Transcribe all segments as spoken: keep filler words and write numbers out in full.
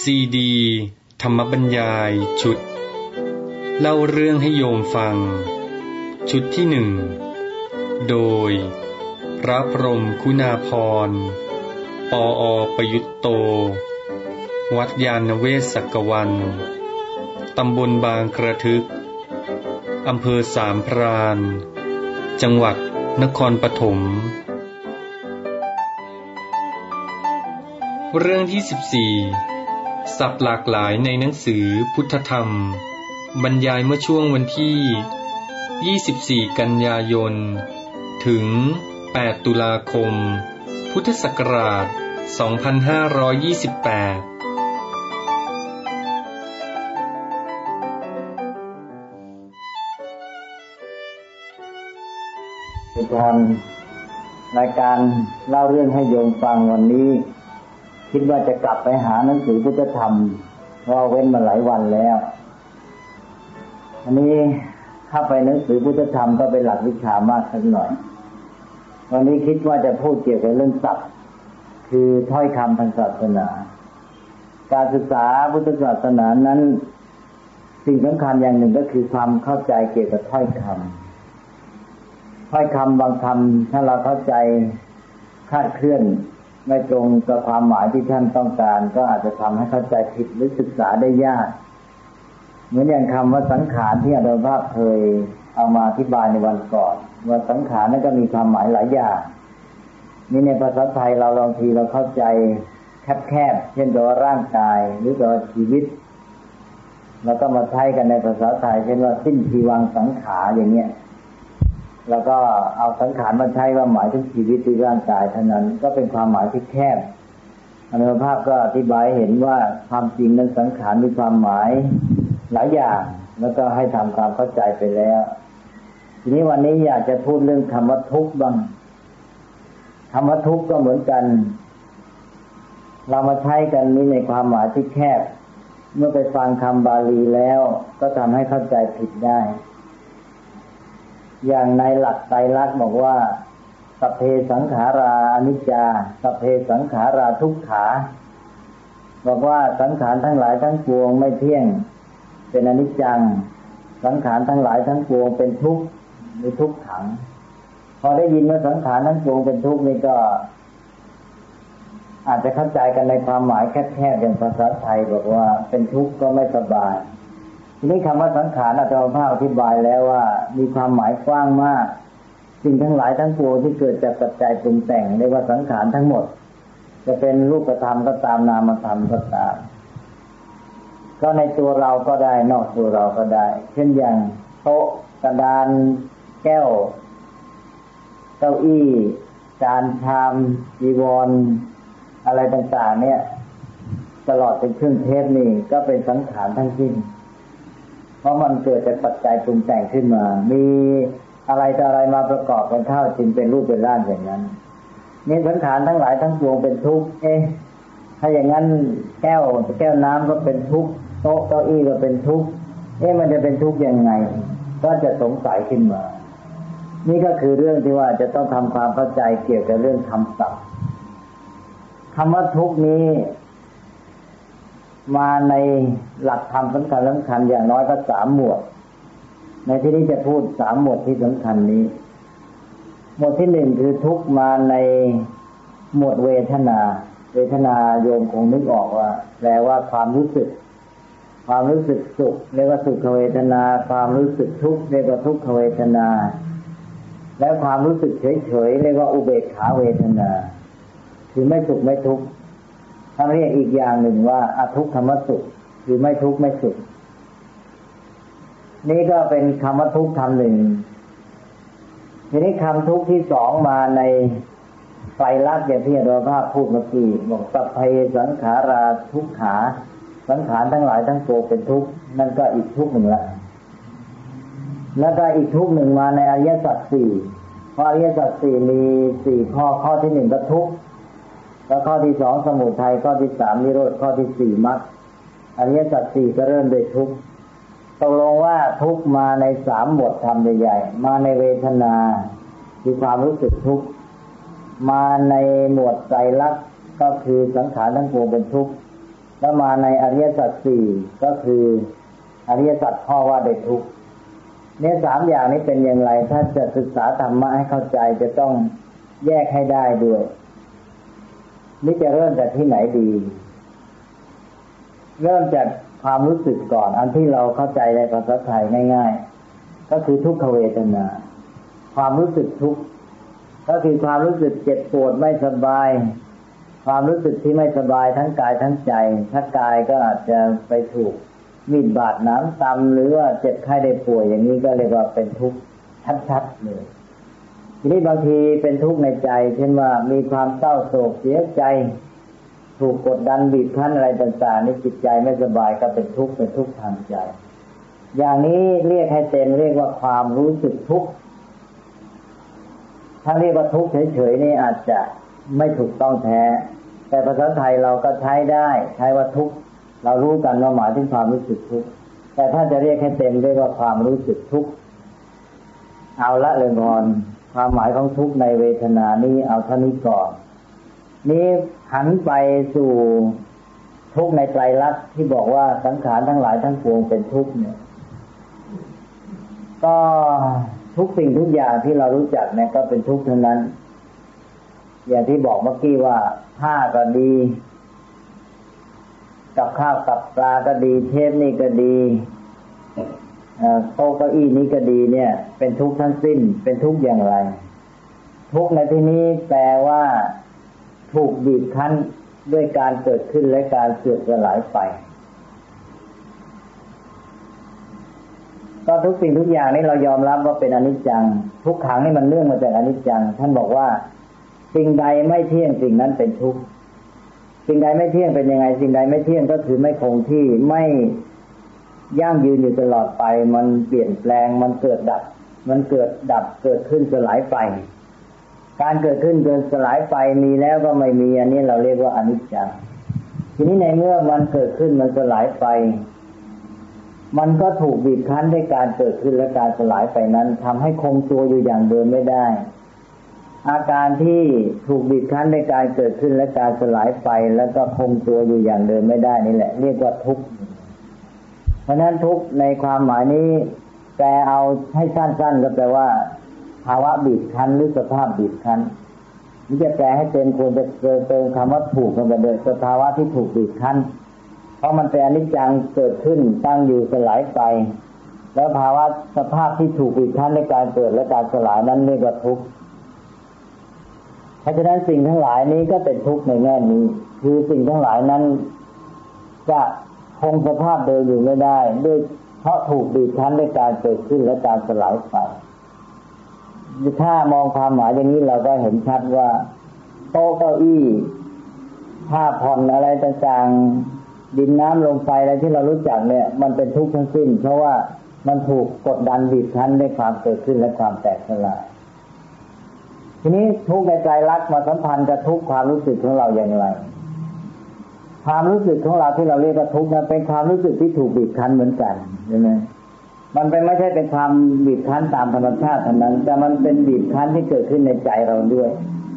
ซีดีธรรมบรรยายชุดเล่าเรื่องให้โยมฟังชุดที่หนึ่งโดยพระพรหมคุณาภรณ์ปออประยุตโตวัดยานเวศกกวันตำบลบางกระทึกอำเภอสามพรานจังหวัดนครปฐมเรื่องที่สิบสี่ศัพท์หลากหลายในหนังสือพุทธธรรมบรรยายเมื่อช่วงวันที่ยี่สิบสี่กันยายนถึงแปดตุลาคมพุทธศักราชสองพันห้าร้อยยี่สิบแปดทางรายการเล่าเรื่องให้โยมฟังวันนี้คิดว่าจะกลับไปหาหนังสือพุทธธรรมเพราะเว้นมาหลายวันแล้วอันนี้เข้าไปหนังสือพุทธธรรมก็เป็นหลักวิชามากสักหน่อยวันนี้คิดว่าจะพูดเกี่ยวกับเรื่องศัพท์คือถ้อยคำทางศาสนาการศึกษาพุทธศาสนานั้นสิ่งสำคัญอย่างหนึ่งก็คือความเข้าใจเกี่ยวกับถ้อยคำถ้อยคำบางคำถ้าเราเข้าใจคลาดเคลื่อนไม่ตรงกับความหมายที่ท่านต้องการก็อาจจะทำให้เข้าใจผิดหรือศึกษาได้ยากเหมือนอย่างคำว่าสังขารที่อาจารย์ภาพเคยเอามาอธิบายในวันก่อนว่าสังขารนั้นก็มีความหมายหลายอย่างนี่ในภาษาไทยเราบางทีเราเข้าใจแคบๆเช่นตัวร่างกายหรือตัวชีวิตแล้วก็มาใช้กันในภาษาไทยเช่นว่าสิ้นชีวังสังขารอย่างเงี้ยแล้วก็เอาสังขารมาใช้ว่าหมายถึงชีวิตหรือร่างกายเท่านั้นก็เป็นความหมายที่แคบอาจารย์ภาพก็อธิบายเห็นว่าความจริงนั้นสังขารมีความหมายหลายอย่างแล้วก็ให้ทำความเข้าใจไปแล้วทีนี้วันนี้อยากจะพูดเรื่องคำว่าทุกข์บ้างคำว่าทุกข์ก็เหมือนกันเรามาใช้กันนี้ในความหมายที่แคบเมื่อไปฟังคำบาลีแล้วก็ทำให้เข้าใจผิดได้อย่างในหลักไตรลักษณ์บอกว่าสัพเพสังขาราอนิจจาสัพเพสังขาราทุกขาบอกว่าสังขารทั้งหลายทั้งปวงไม่เที่ยงเป็นอนิจจังสังขารทั้งหลายทั้งปวงเป็นทุกข์มีทุกขังพอได้ยินว่าสังขารทั้งปวงเป็นทุกข์นี่ก็อาจจะเข้าใจกันในความหมายแคบๆอย่างภาษาไทยบอกว่าเป็นทุกข์ก็ไม่สบายทีนี้คำว่าสังขารอาจารย์ภาพอธิบายแล้วว่ามีความหมายกว้างมากสิ่งทั้งหลายทั้งปวงที่เกิดจากปัจจัยปรุงแต่งเรียกว่าสังขารทั้งหมดจะเป็นรูปธรรมก็ตามนามธรรมก็ตามก็ในตัวเราก็ได้นอกตัวเราก็ได้เช่นอย่างโต๊ะกระดานแก้วเก้าอี้จานชามจีวรอะไรต่างๆเนี่ยตลอดเป็นเครื่องเทศนี่ก็เป็นสังขารทั้งสิ้นเพราะมันเกิดจากปัจจัยปรุงแต่งขึ้นมามีอะไรต่ออะไรมาประกอบกันเข้าจึงเป็นรูปเป็นร่างอย่างนั้นนี่สังขารทั้งหลายทั้งปวงเป็นทุกข์เอ๊ะถ้าอย่างนั้นแก้วแก้วน้ำก็เป็นทุกข์โต๊ะเก้าอี้ก็เป็นทุกข์เอ๊ะมันจะเป็นทุกข์ยังไงก็จะสงสัยขึ้นมานี่ก็คือเรื่องที่ว่าจะต้องทำความเข้าใจเกี่ยวกับเรื่องคำศัพท์คำว่าทุกข์นี้มาในหลักธรรมสำคัญสำคัญอย่างน้อยก็สามหมวดในที่นี้จะพูดสามหมวดที่สำคัญนี้หมวดที่หนึ่งคือทุกข์มาในหมวดเวทนาเวทนาโยมคงนึกออกว่าแปลว่าความรู้สึกความรู้สึกสุขเรียกว่าสุขเวทนาความรู้สึกทุกข์เรียกว่าทุกขเวทนาและความรู้สึกเฉยๆเรียกว่าอุเบกขาเวทนาคือไม่สุขไม่ทุกข์ถ้าเรียกอีกอย่างหนึ่งว่าอทุกขมสุขคือไม่ทุกข์ไม่สุขนี่ก็เป็นคำว่าทุกข์คำหนึ่งทีนี้คำทุกข์ที่สองมาในไตรลักษณ์อย่างที่เราภาพพูดเมื่อกี้บอกสัพเพสังขาราทุกขาสังขารทั้งหลายทั้งปวงเป็นทุกข์นั่นก็อีกทุกข์หนึ่งละแล้วก็อีกทุกข์หนึ่งมาในอริยสัจสี่เพราะอริยสัจสี่มีสี่ข้อข้อที่หนึ่งก็ทุกข์แล้วข้อที่สองสมุทัยข้อที่สามนิโรธข้อที่สี่มรรคอริยสัจสี่ก็เริ่มด้วยทุกข์ตกลงว่าทุกข์มาในสามหมวดธรรมใหญ่ๆมาในเวทนาคือความรู้สึกทุกข์มาในหมวดไตรลักษณ์ก็คือสังขารทั้งปวงเป็นทุกข์ แแล้วมาในอริยสัจสี่ก็คืออริยสัจข้อว่าด้วยทุกข์เนี่ยสามอย่างนี้เป็นอย่างไรถ้าจะศึกษาธรรมะให้เข้าใจจะต้องแยกให้ได้ด้วยนี่จะเริ่มจากที่ไหนดีเริ่มจากความรู้สึกก่อนอันที่เราเข้าใจในภาษาไทยง่ายๆก็คือทุกขเวทนาความรู้สึกทุกข์ก็คือความรู้สึกเจ็บปวดไม่สบายความรู้สึกที่ไม่สบายทั้งกายทั้งใจถ้ากายก็อาจจะไปถูกมีดบาดน้ำตำหรือว่าเจ็บไข้ได้ป่วยอย่างนี้ก็เรียกว่าเป็นทุกข์ชัดๆเลยทีนี้บางทีเป็นทุกข์ในใจเช่นว่ามีความเศร้าโศกเสียใจถูกกดดันบีบคั้นอะไรต่างๆนี่จิตใจไม่สบายก็เป็นทุกข์เป็นทุกข์ทางใจอย่างนี้เรียกให้เต็มเรียกว่าความรู้สึกทุกข์ถ้าเรียกว่าทุกข์เฉยๆนี่อาจจะไม่ถูกต้องแท้แต่ภาษาไทยเราก็ใช้ได้ใช้ว่าทุกข์เรารู้กันว่าหมายถึงความรู้สึกทุกข์แต่ถ้าจะเรียกให้เต็มเรียกว่าความรู้สึกทุกข์เอาละเรื่องก่อนความหมายของทุกข์ในเวทนานี้เอาเท่านี้ก่อนนี้หันไปสู่ทุกข์ในไตรลักษณ์ที่บอกว่าสังขารทั้งหลายทั้งปวงเป็นทุกข์เนี่ยก็ทุกสิ่งทุกอย่างที่เรารู้จักเนี่ยก็เป็นทุกข์ทั้งนั้นอย่างที่บอกเมื่อกี้ว่าผ้าก็ดีกับข้าวกับปลาก็ดีเทปนี่ก็ดีโต๊ะเก้าอี้นี้ก็ดีเนี่ยเป็นทุกข์ทั้งสิ้นเป็นทุกข์อย่างไรทุกข์ในที่นี้แปลว่าถูกบีบคั้นด้วยการเกิดขึ้นและการเสื่อมสลายไปก็ทุกสิ่งทุกอย่างนี้เรายอมรับว่าเป็นอนิจจังทุกขังนี่มันเนื่องมาจากอนิจจังท่านบอกว่าสิ่งใดไม่เที่ยงสิ่งนั้นเป็นทุกข์สิ่งใดไม่เที่ยงเป็นยังไงสิ่งใดไม่เที่ยงก็คือไม่คงที่ไม่ยั่งยืนอยู่ตลอดไปมันเปลี่ยนแปลงมันเกิดดับมันเกิดดับเกิดขึ้นสลายไปการเกิดขึ้นเกิดสลายไปมีแล้วก็ไม่มีอันนี้เราเรียกว่าอนิจจังทีนี้ในเมื่อมันเกิดขึ้นมันสลายไปมันก็ถูกบีบคั้นด้วยการเกิดขึ้นและการสลายไปนั้นทำให้คงตัวอยู่อย่างเดิมไม่ได้อาการที่ถูกบีบคั้นในการเกิดขึ้นและการสลายไปแล้วก็คงตัวอยู่อย่างเดิมไม่ได้นี่แหละเรียกว่าทุกข์เพราะนั้นทุกข์ในความหมายนี้แปลเอาให้สั้นๆก็แปลว่าภาวะบีบคั้นหรือสภาพบีบคั้นนี่จะแปลให้เต็มควรจะเติมคำว่าถูกเข้าไปเลยสภาวะที่ถูกบีบคั้นเพราะมันเป็นอนิจจังเกิดขึ้นตั้งอยู่สลายไปแล้วภาวะสภาพที่ถูกบีบคั้นในการเกิดและการสลายนั้นเรียกว่าทุกข์เพราะฉะนั้นสิ่งทั้งหลายนี้ก็เป็นทุกข์ในแง่นี้คือสิ่งทั้งหลายนั้นจะคงสภาพเดิมอยู่ไม่ได้ด้วยเพราะถูกบีบคั้นในการเกิดขึ้นและการสลายไปถ้ามองความหมายอย่างนี้เราก็เห็นชัดว่าโต๊ะเก้าอี้ผ้าผ่อนอะไรต่างๆดินน้ำลมไฟอะไรที่เรารู้จักเนี่ยมันเป็นทุกข์ทั้งสิ้นเพราะว่ามันถูกกดดันบีบคั้นด้วยความเกิดขึ้นและความแตกสลายทีนี้ทุกข์ในใจรักมาสัมพันธ์กับทุกข์ความรู้สึกของเราอย่างไรความรู้สึกของเราที่เราเรียกว่าทุกข์นั้นเป็นความรู้สึกที่ถูกบีบคั้นเหมือนกันใช่ไหมมันเป็นไม่ใช่เป็นความบีบคั้นตามธรรมชาติเท่านั้นแต่มันเป็นบีบคั้นที่เกิดขึ้นในใจเราด้วย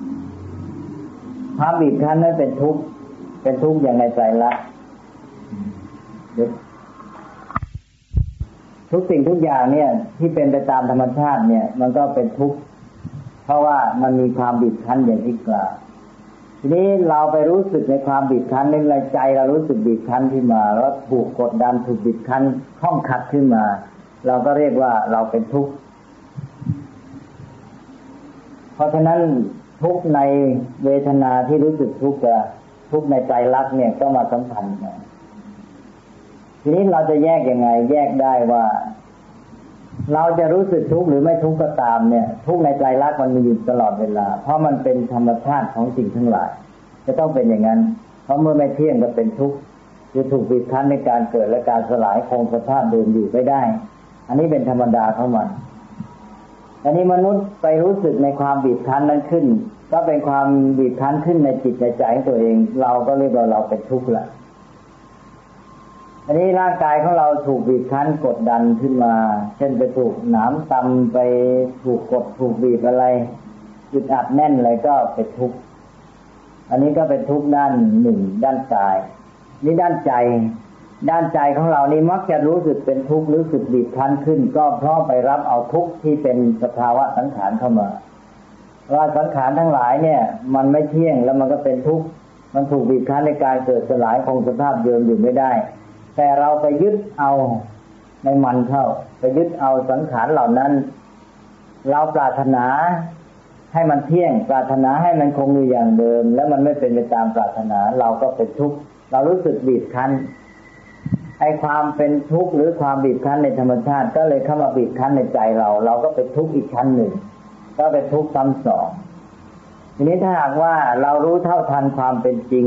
ความบีบคั้นนั้นเป็นทุกข์เป็นทุกข์อย่างในใจรักทุกสิ่งทุกอย่างเนี่ยที่เป็นไปตามธรรมชาติเนี่ยมันก็เป็นทุกข์เพราะว่ามันมีความบีบคั้นอย่างที่กล่าวทีนี้เราไปรู้สึกในความบีบคั้นในใจเรารู้สึกบีบคั้นขึ้นมาแล้วถูกกดดันถูกบีบคั้นข้องขัดขึ้นมาเราก็เรียกว่าเราเป็นทุกข์เพราะฉะนั้นทุกข์ในเวทนาที่รู้สึกทุกข์กับทุกข์ในใจรักเนี่ยก็มาสัมพันธ์กันทีนี้เราจะแยกยังไงแยกได้ว่าเราจะรู้สึกทุกข์หรือไม่ทุกข์ก็ตามเนี่ยทุกข์ในใจรักมันมีอยู่ตลอดเวลาเพราะมันเป็นธรรมชาติของสิ่งทั้งหลายจะต้องเป็นอย่างนั้นเพราะเมื่อไม่เที่ยงก็เป็นทุกข์จะถูกบีบคั้นในการเกิดและการสลายคงสภาพเดิมอยู่ไม่ได้อันนี้เป็นธรรมดาของมันอันนี้มนุษย์ไปรู้สึกในความบีบคั้นนั้นขึ้นก็เป็นความบีบคั้นขึ้นในจิตในใจของตัวเองเราก็เรียกว่าเราเป็นทุกข์ละอันนี้ร่างกายของเราถูกบีบคั้นกดดันขึ้นมาเช่นไปถูกหนามตำไปถูกกดถูกบีบอะไรอึดอัดแน่นอะไรก็เป็นทุกข์อันนี้ก็เป็นทุกข์ด้านหนึ่งด้านกายนี่ด้านใจด้านใจของเรานี่มักจะรู้สึกเป็นทุกข์รู้สึกบีบคั้นขึ้นก็เพราะไปรับเอาทุกข์ที่เป็นสภาวะสังขารเข้ามาว่าสังขารทั้งหลายเนี่ยมันไม่เที่ยงแล้วมันก็เป็นทุกข์มันถูกบีบคั้นในการเกิดสลายคงสภาพเดิมอยู่ไม่ได้แต่เราไปยึดเอาในมันเข้าไปยึดเอาสังขารเหล่านั้นเราปรารถนาให้มันเที่ยงปรารถนาให้มันคงอยู่อย่างเดิมแล้วมันไม่เป็นไปตามปรารถนาเราก็เป็นทุกข์เรารู้สึกบีบคั้นไอ้ความเป็นทุกข์หรือความบีบคั้นในธรรมชาติก็เลยเข้ามาบีบคั้นในใจเราเราก็เป็นทุกข์อีกชั้นหนึ่งก็เป็นทุกข์ซ้ำสองทีนี้ถ้าหากว่าเรารู้เท่าทันความเป็นจริง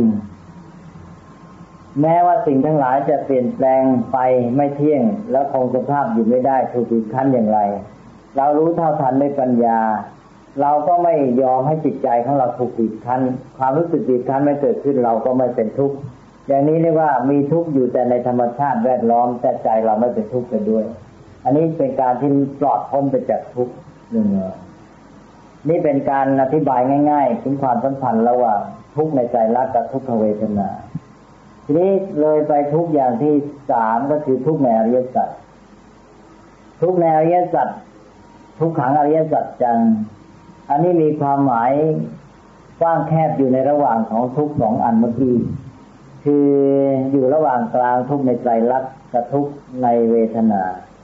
แม้ว่าสิ่งทั้งหลายจะเปลี่ยนแปลงไปไม่เที่ยงแล้วคงสภาพอยู่ไม่ได้ถูกบีบคั้นอย่างไรเรารู้เท่าทันด้วยปัญญาเราก็ไม่ยอมให้จิตใจของเราถูกบีบคั้นความรู้สึกบีบคั้นไม่เกิดขึ้นเราก็ไม่เป็นทุกข์อย่างนี้เรียกว่ามีทุกข์อยู่แต่ในธรรมชาติแวดล้อมแต่ใจเราไม่เป็นทุกข์ไปด้วยอันนี้เป็นการที่ปลอดพ้นไปจากทุกข์หนึ่งนี่เป็นการอธิบายง่ายๆถึงความสัมพันธ์ระหว่างทุกข์ในใจรักกับทุกขเวทนาทีนี้เลยไปทุกข์อย่างที่สามก็คือทุกข์ในอริยสัจทุกข์ในอริยสัจทุกขังอริยสัจจังอันนี้มีความหมายกว้างแคบอยู่ในระหว่างของทุกข์สองอันเมื่อกี้คืออยู่ระหว่างกลางทุกข์ในใจรักกับทุกข์ในเวทนา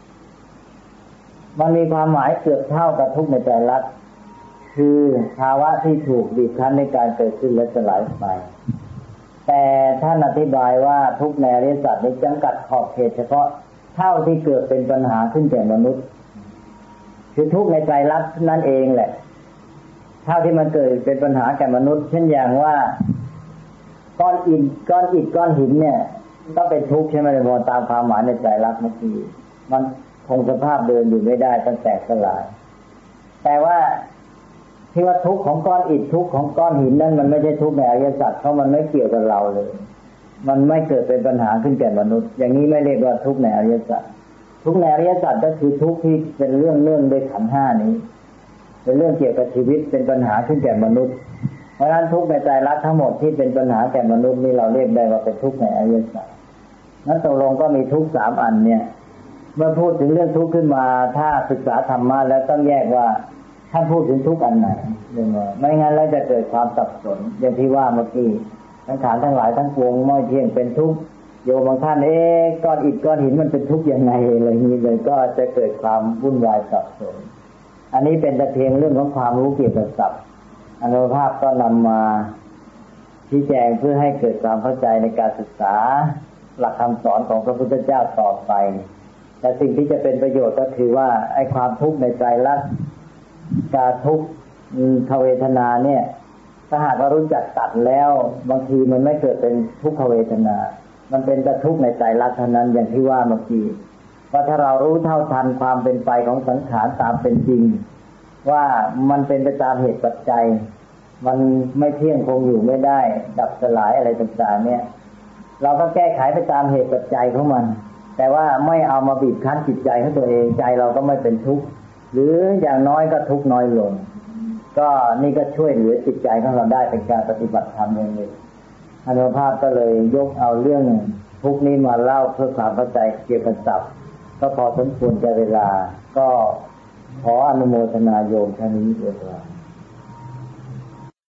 มันมีความหมายเกือบเท่ากับทุกข์ในใจรักคือภาวะที่ถูกบีบคั้นในการเกิดขึ้นและสลายไปแต่ท่านอธิบายว่าทุกข์ในอริยสัจนี้จำกัดขอบเขตเฉพาะเท่าที่เกิดเป็นปัญหาขึ้นแก่มนุษย์คือทุกข์ในใจรักนั่นเองแหละเท่าที่มันเกิดเป็นปัญหาแก่มนุษย์เช่นอย่างว่าก้อนอิฐก้อนอิฐก้อนหินเนี่ยก็เป็นทุกข์ใช่ไหมพอตามความหมายในใจรักเมื่อกี้มันคงสภาพเดินอยู่ไม่ได้ตั้งแต่สลายแต่ว่าที่ว่าทุกข์ของก้อนอิฐทุกข์ของก้อนหินนั่นมันไม่ใช่ทุกข์ในอริยสัจเพราะมันไม่เกี่ยวกับเราเลยมันไม่เกิดเป็นปัญหาขึ้นแก่มนุษย์อย่างนี้ไม่เรียกว่าทุกข์ในอริยสัจทุกข์ในอริยสัจก็คือทุกข์ที่เป็นเรื่องเนื่องด้วยขันธ์ห้านี้เป็นเรื่องเกี่ยวกับชีวิตเป็นปัญหาขึ้นแก่มนุษย์เพราะฉะนั้นทุกข์ในใจรักทั้งหมดที่เป็นปัญหาแก่มนุษย์นี่เราเรียกได้ว่าเป็นทุกข์ในอริยสัจนั้นตกลงก็มีทุกข์สามอันเนี่ยเมื่อพูดถึงเรื่องทุกข์ขึ้นมาถ้าศึกษาธรรมะแล้วต้องแยกว่าท่านพูดถึงทุกข์อันไหนไม่งั้นแล้วจะเกิดความสับสนอย่างที่ว่าเมื่อกี้สังขารทั้งหลายทั้งปวงไม่เที่ยงเป็นทุกข์โยมบางท่านเอ๊ะก้อนอิฐก้อนหินมันเป็นทุกข์ยังไงอะไรนี้เลยก็จะเกิดความวุ่นวายสับสนอันนี้เป็นแต่เพียงเรื่องของความรู้เกี่ยวกับศัพท์อนุภาพก็นำมาชี้แจงเพื่อให้เกิดความเข้าใจในการศึกษาหลักคำสอนของพระพุทธเจ้าต่อไปแต่สิ่งที่จะเป็นประโยชน์ก็คือว่าไอ้ความทุกข์ในใจรักการทุกข์ขเวทนาเนี่ยถ้าหากว่ารู้จักตัดแล้วบางทีมันไม่เกิดเป็นทุกขเวทนามันเป็นแต่ทุกข์ในใจรักเท่านั้นอย่างที่ว่าเมื่อกี้ว่าถ้าเรารู้เท่าทันความเป็นไปของสังขารตามเป็นจริงว่ามันเป็นไปตามเหตุปัจจัยมันไม่เที่ยงคงอยู่ไม่ได้ดับสลายอะไรต่างๆเนี่ยเราก็แก้ไขไปตามเหตุปัจจัยของมันแต่ว่าไม่เอามาบีบคั้นจิตใจของตัวเองใจเราก็ไม่เป็นทุกข์หรืออย่างน้อยก็ทุกข์น้อยลงก็นี่ก็ช่วยเหลือจิตใจของเราได้เป็นการปฏิบัติธรรมอย่างหนึ่งอานุภาพก็เลยยกเอาเรื่องทุกข์นี้มาเล่าเพื่อความเข้าใจเกี่ยวกับศัพท์ก็พอสมควรแก่เวลาก็ขออนุโมทนาโยมท่านนี้ด้วย